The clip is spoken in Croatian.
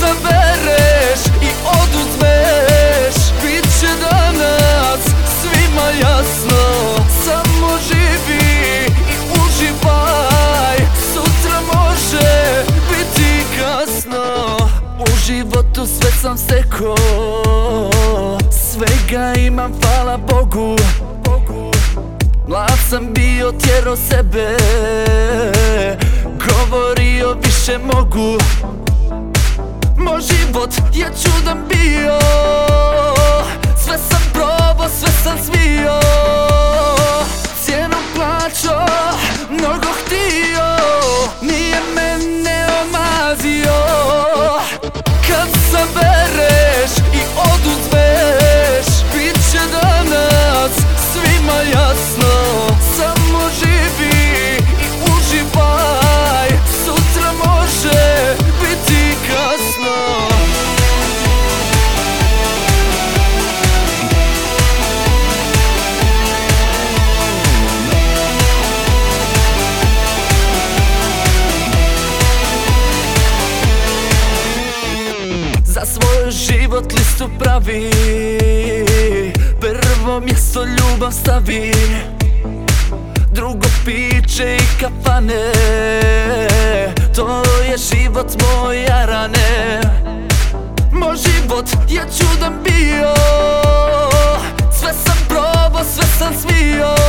sabereš i oduzmeš, bit će danas svima jasno. Samo živi i uživaj, sutra može biti kasno. U životu sve sam stekao, svega imam, hvala Bogu. Mlad sam bio, tjerao sebe, govorio više mogu. Moj život je čudan bio, sve sam probao, sve sam smio. Cijenu plaćao, mnogo htio, nije mene omazio. Kad sabereš i oduzmeš, bit će danas svima jasno. Samo živi i uživaj, sutra može biti kasno. Za svoj život listu pravi, prvo mjesto ljubav stavi, drugo piće i kafane. To je život moj, jarane. Moj život je čudan bio, sve sam probao, sve sam smio.